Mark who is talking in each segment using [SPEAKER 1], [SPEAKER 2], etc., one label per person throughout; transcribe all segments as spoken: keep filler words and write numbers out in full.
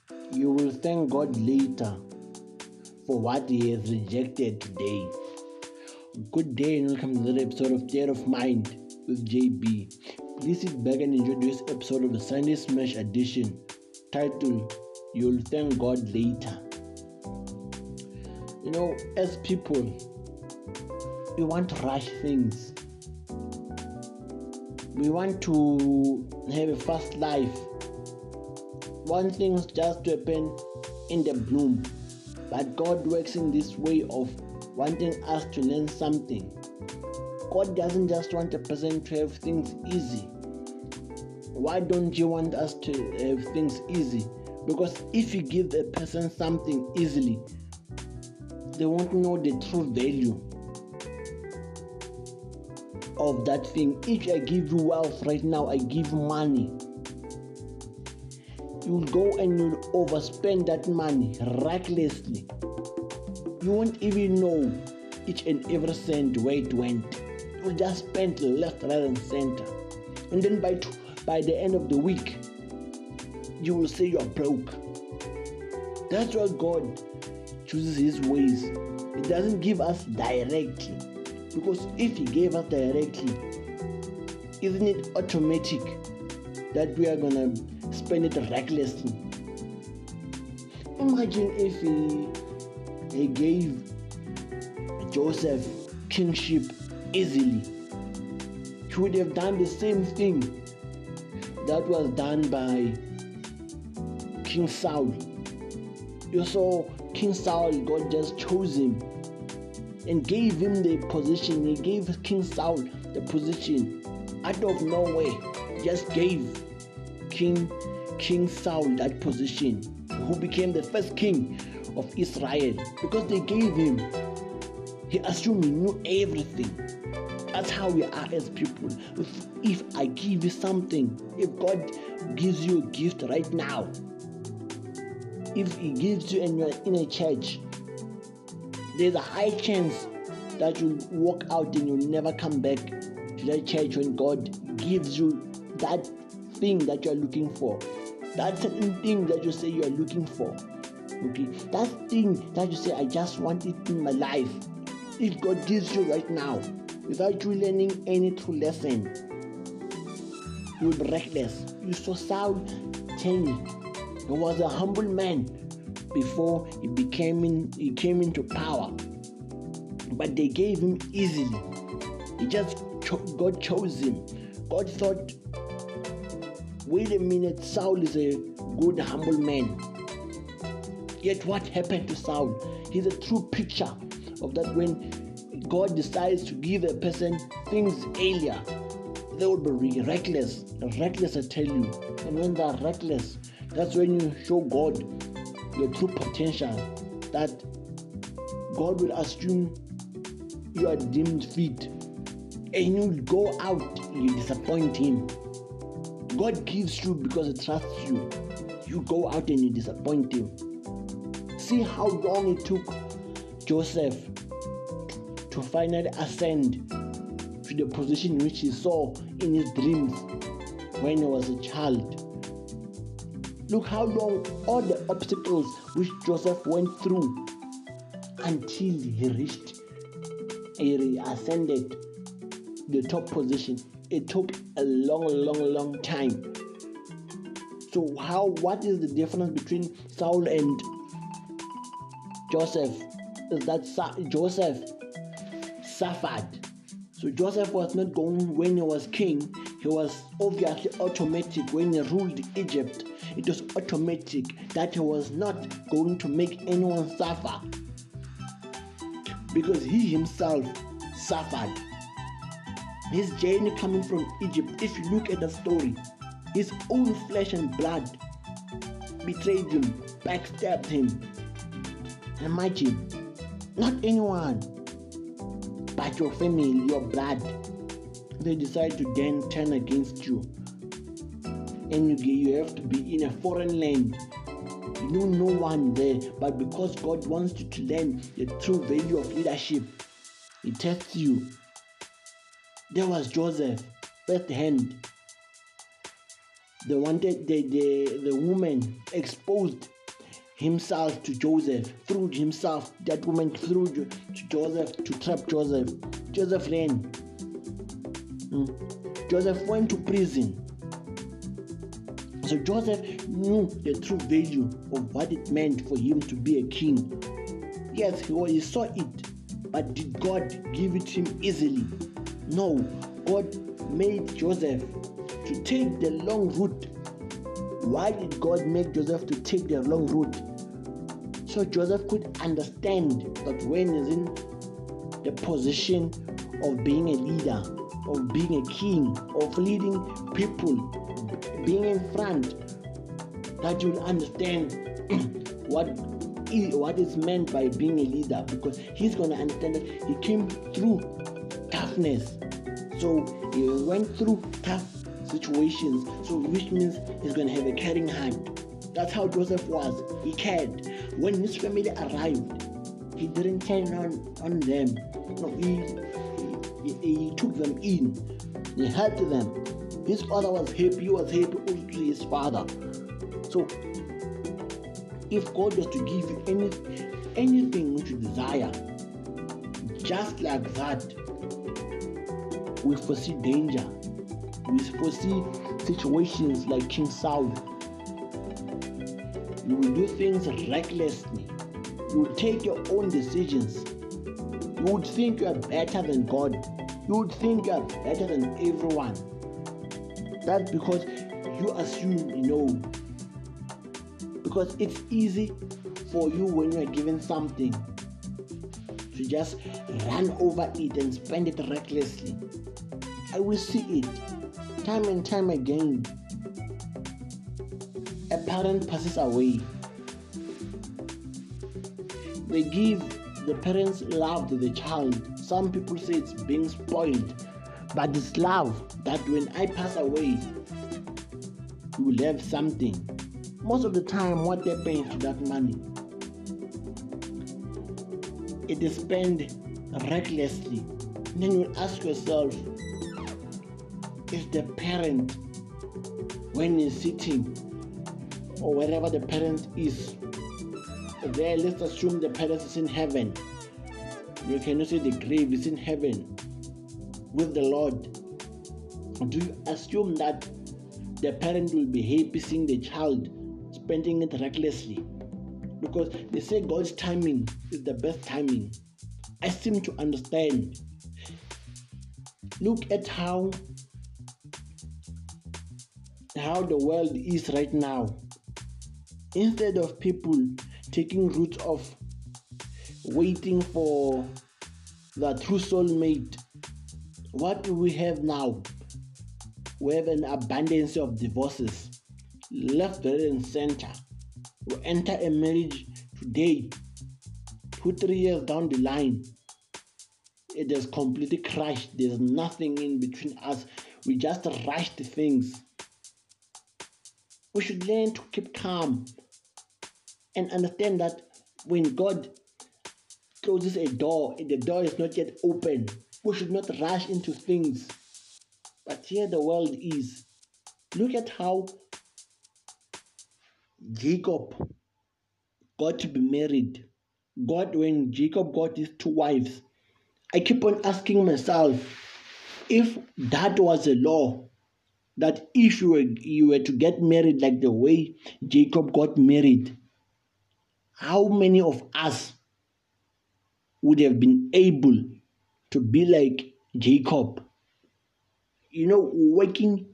[SPEAKER 1] You will thank God later for what He has rejected today. Good day and welcome to another episode of State of Mind with J B. Please sit back and enjoy this episode of the Sunday Smash edition titled You'll Thank God Later. You know, as people, we want to rush things. We want to have a fast life. Want things just to happen in the bloom. But God works in this way of wanting us to learn something. God doesn't just want a person to have things easy. Why don't you want us to have things easy? Because if you give a person something easily, they won't know the true value of that thing. If I give you wealth right now, I give you money, you'll go and you'll overspend that money recklessly. You won't even know each and every cent where it went. You'll just spend left, right, and center. And then by t- by the end of the week, you will say you're broke. That's why God chooses His ways. He doesn't give us directly. Because if He gave us directly, isn't it automatic that we are gonna spend it recklessly? Imagine if He, he gave Joseph kingship easily. He would have done the same thing that was done by King Saul. You saw King Saul, God just chose him and gave him the position. He gave King Saul the position out of nowhere. Just gave King King Saul that position, who became the first king of Israel, because they gave him. He assumed he knew everything. That's how we are as people. If, if I give you something, if God gives you a gift right now, if He gives you and you're in a church, there's a high chance that you'll walk out and you'll never come back to that church when God gives you that thing that you're looking for. That certain thing that you say you're looking for. Okay? That thing that you say, I just want it in my life. If God gives you right now, without you learning any true lesson, you will be reckless. You saw Saul change. He was a humble man before he became in, he came into power. But they gave him easily. He just cho- God chose him. God thought, wait a minute, Saul is a good, humble man. Yet what happened to Saul? He's a true picture of that. When God decides to give a person things earlier, they will be reckless. Reckless, I tell you. And when they are reckless, that's when you show God your true potential. That God will assume you are deemed fit, and you will go out and you disappoint Him. God gives you because He trusts you. You go out and you disappoint Him. See how long it took Joseph to finally ascend to the position which he saw in his dreams when he was a child. Look how long all the obstacles which Joseph went through until he reached, he ascended the top position. It took a long, long, long time. So how? What is the difference between Saul and Joseph? Is that Sa- Joseph suffered. So Joseph was not going when he was king. He was obviously automatic when he ruled Egypt. It was automatic that he was not going to make anyone suffer, because he himself suffered. His journey coming from Egypt, if you look at the story, his own flesh and blood betrayed him, backstabbed him. Imagine, not anyone, but your family, your blood. They decide to then turn against you. And you, you have to be in a foreign land. You know no one there, but because God wants you to learn the true value of leadership, He tests you. There was Joseph, first hand. they wanted the, the, the woman exposed himself to Joseph, through himself, that woman threw to Joseph to trap Joseph. Joseph ran. Mm. Joseph went to prison. So Joseph knew the true value of what it meant for him to be a king. Yes, he, he saw it, but did God give it to him easily? No, God made Joseph to take the long route. Why did God make Joseph to take the long route? So Joseph could understand that when he's in the position of being a leader, of being a king, of leading people, being in front, that you'll understand what is, what is meant by being a leader, because he's going to understand that he came through toughness. So he went through tough situations, so which means he's going to have a caring heart. That's how Joseph was. He cared. When his family arrived, he didn't turn on, on them. No, he, he, he took them in. He helped them. His father was happy. He was happy also to his father. So, if God was to give you any, anything which you desire, just like that, we foresee danger. We foresee situations like King Saul. You will do things recklessly. You will take your own decisions. You would think you are better than God. You would think you are better than everyone. That's because you assume you know. Because it's easy for you when you are given something to just run over it and spend it recklessly. I will see it time and time again. A parent passes away. They give the parents love to the child. Some people say it's being spoiled, but it's love that when I pass away, you will have something. Most of the time, what happens to that money? It is spent recklessly. And then you ask yourself, is the parent, when he's sitting, or wherever the parent is, there, let's assume the parent is in heaven. You cannot say the grave is in heaven with the Lord. Do you assume that the parent will be happy seeing the child spending it recklessly? Because they say God's timing is the best timing. I seem to understand. Look at how how the world is right now. Instead of people taking route of waiting for the true soulmate, what do we have now? We have an abundance of divorces, left, right, and center. We enter a marriage today, two, three years down the line, it has completely crashed. There's nothing in between us. We just rushed things. We should learn to keep calm and understand that when God closes a door, the door is not yet open. We should not rush into things. But here the world is. Look at how Jacob got to be married. God, when Jacob got his two wives, I keep on asking myself, if that was a law, that if you were, you were to get married like the way Jacob got married, how many of us would have been able to be like Jacob? You know, working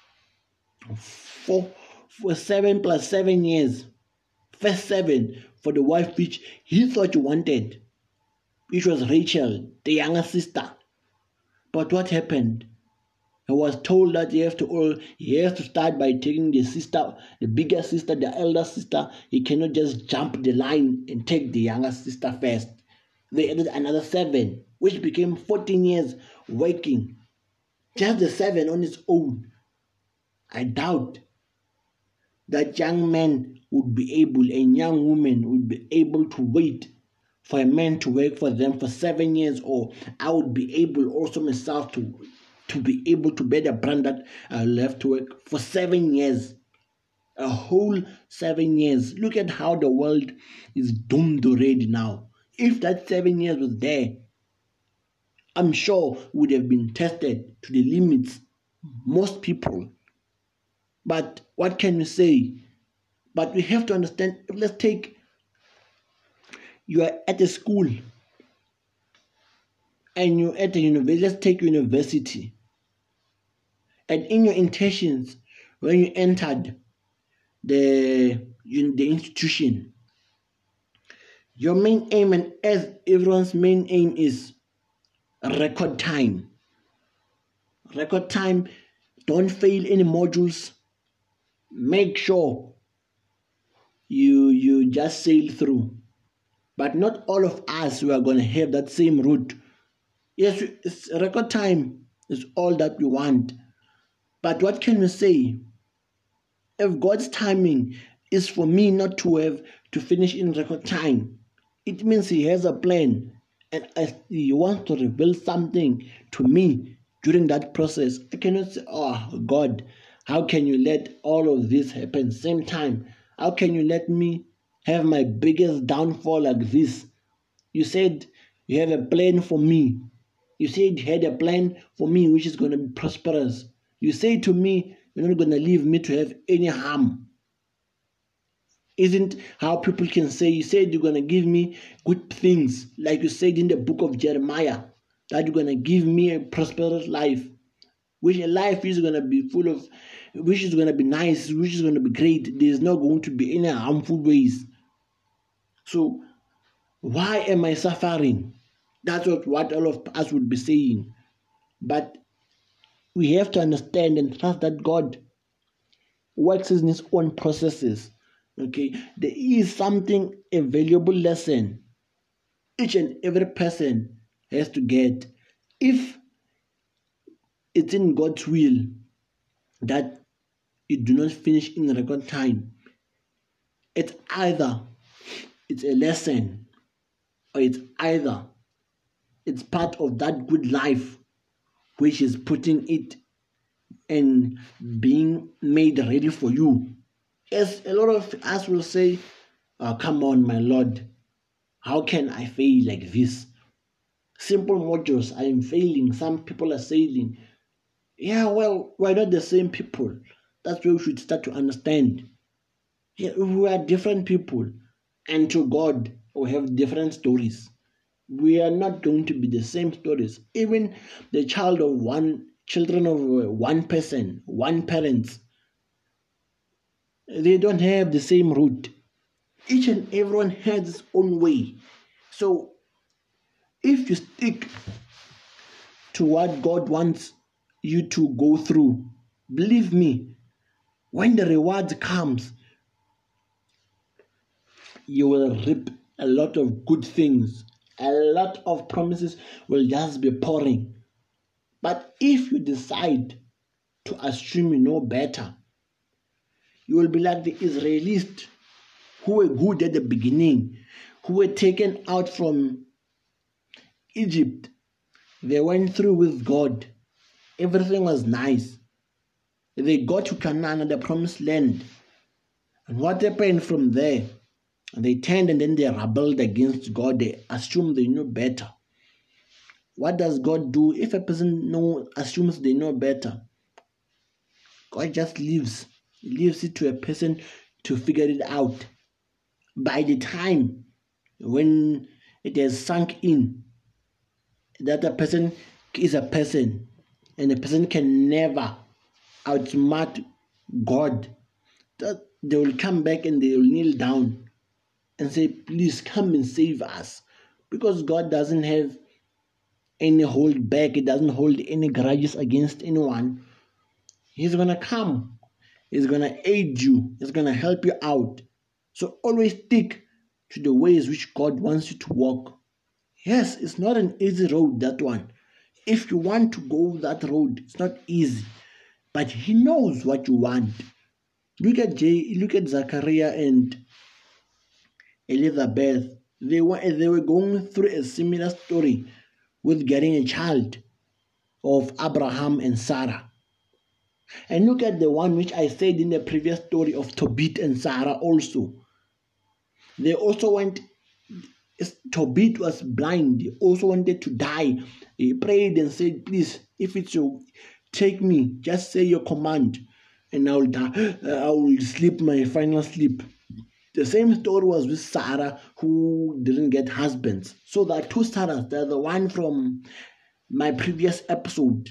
[SPEAKER 1] for, for seven plus seven years, first seven for the wife which he thought he wanted, which was Rachel, the younger sister. But what happened? He was told that he has to all he has to start by taking the sister, the bigger sister, the elder sister. He cannot just jump the line and take the younger sister first. They added another seven, which became fourteen years working. Just the seven on its own. I doubt that young man would be able, a young woman would be able to wait for a man to work for them for seven years, or I would be able also myself to to be able to bear the brand that I left to work for seven years. A whole seven years. Look at how the world is doomed already now. If that seven years was there, I'm sure would have been tested to the limits. Most people. But what can we say? But we have to understand, let's take, you are at a school and you're at a university, let's take university. And in your intentions, when you entered the, the institution, your main aim, and as everyone's main aim is record time. Record time, don't fail any modules. Make sure you you just sail through. But not all of us we are going to have that same route. Yes, it's record time is all that we want. But what can we say? If God's timing is for me not to have to finish in record time, it means He has a plan, and He wants to reveal something to me during that process. I cannot say, oh God, how can you let all of this happen same time? How can you let me have my biggest downfall like this? You said you have a plan for me. You said you had a plan for me which is going to be prosperous. You say to me, you're not going to leave me to have any harm. Isn't how people can say, you said you're going to give me good things, like you said in the book of Jeremiah, that you're going to give me a prosperous life, which a life is going to be full of, which is going to be nice, which is going to be great. There's not going to be any harmful ways. So why am I suffering? That's what, what all of us would be saying. But we have to understand and trust that God works in His own processes. Okay, there is something, a valuable lesson each and every person has to get. If it's in God's will that you do not finish in record time, it's either it's a lesson or it's either it's part of that good life which is putting it and being made ready for you. Yes, a lot of us will say, oh, come on, my Lord, how can I fail like this? Simple modules, I am failing. Some people are failing. Yeah, well, we're not the same people. That's where we should start to understand. Yeah, we are different people. And to God, we have different stories. We are not going to be the same stories. Even the child of one, children of one person, one parent, they don't have the same root. Each and everyone has its own way. So, if you stick to what God wants you to go through, believe me, when the reward comes, you will reap a lot of good things. A lot of promises will just be pouring. But if you decide to assume you know better, you will be like the Israelites who were good at the beginning, who were taken out from Egypt. They went through with God. Everything was nice. They got to Canaan, the promised land. And what happened from there? They turned and then they rebelled against God. They assumed they knew better. What does God do? If a person know, assumes they know better, God just leaves. He leaves it to a person to figure it out. By the time when it has sunk in that a person is a person, and a person can never outsmart God, that they will come back and they will kneel down and say, please come and save us. Because God doesn't have any hold back. He doesn't hold any grudges against anyone. He's going to come. He's going to aid you. He's going to help you out. So always stick to the ways which God wants you to walk. Yes, it's not an easy road, that one. If you want to go that road, it's not easy. But He knows what you want. Look at Jay, look at Zachariah and Elizabeth. They were, they were going through a similar story with getting a child. of Abraham and Sarah. And look at the one which I said in the previous story of Tobit and Sarah also. They also went, Tobit was blind. He also wanted to die. He prayed and said, please, if it's you, take me. Just say your command and I will die. I will sleep my final sleep. The same story was with Sarah, who didn't get husbands. So there are two Sarahs. There's the one from my previous episode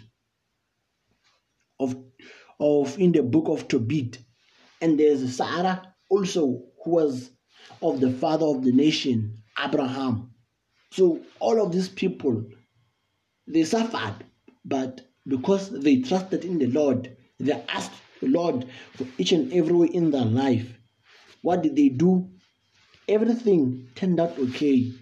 [SPEAKER 1] of, of in the book of Tobit. And there's Sarah also, who was of the father of the nation, Abraham. So all of these people, they suffered, but because they trusted in the Lord, they asked the Lord for each and every way in their life. What did they do? Everything turned out okay.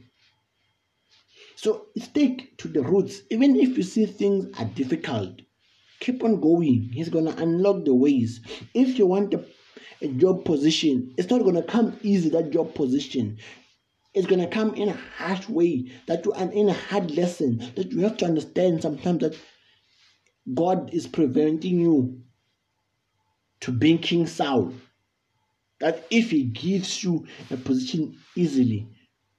[SPEAKER 1] So stick to the roots. Even if you see things are difficult, keep on going. He's going to unlock the ways. If you want a, a job position, it's not going to come easy, that job position. It's going to come in a harsh way, that you are in a hard lesson, that you have to understand sometimes that God is preventing you to being King Saul. That if he gives you a position easily,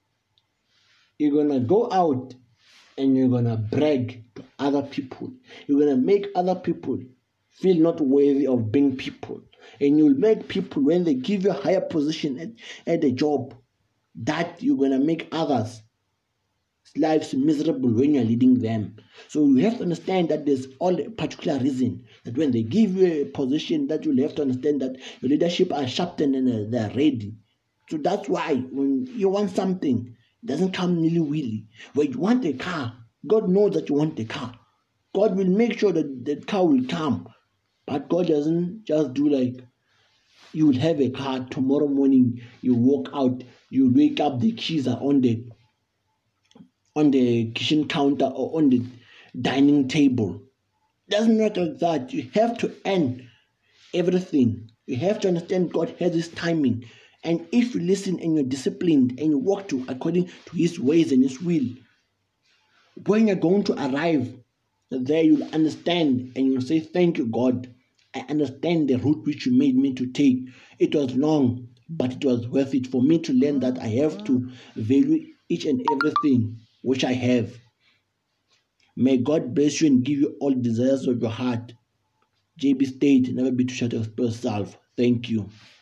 [SPEAKER 1] you're going to go out and you're going to brag to other people. You're going to make other people feel not worthy of being people. And you'll make people, when they give you a higher position at, at the job, that you're going to make others' lives miserable when you're leading them. So you have to understand that there's all a particular reason that when they give you a position, that you'll have to understand that your leadership are sharpened and they're ready. So that's why when you want something, it doesn't come nilly-willy. When you want a car, God knows that you want a car. God will make sure that the car will come. But God doesn't just do like, you will have a car, tomorrow morning you walk out, you wake up, the keys are on the on the kitchen counter or on the dining table. It doesn't work like that. You have to earn everything. You have to understand God has His timing. And if you listen and you're disciplined and you walk to according to His ways and His will, when you're going to arrive there, you'll understand and you'll say, thank you, God. I understand the route which you made me to take. It was long, but it was worth it for me to learn that I have to value each and everything which I have. May God bless you and give you all desires of your heart. J B State, never be too short of yourself. Thank you.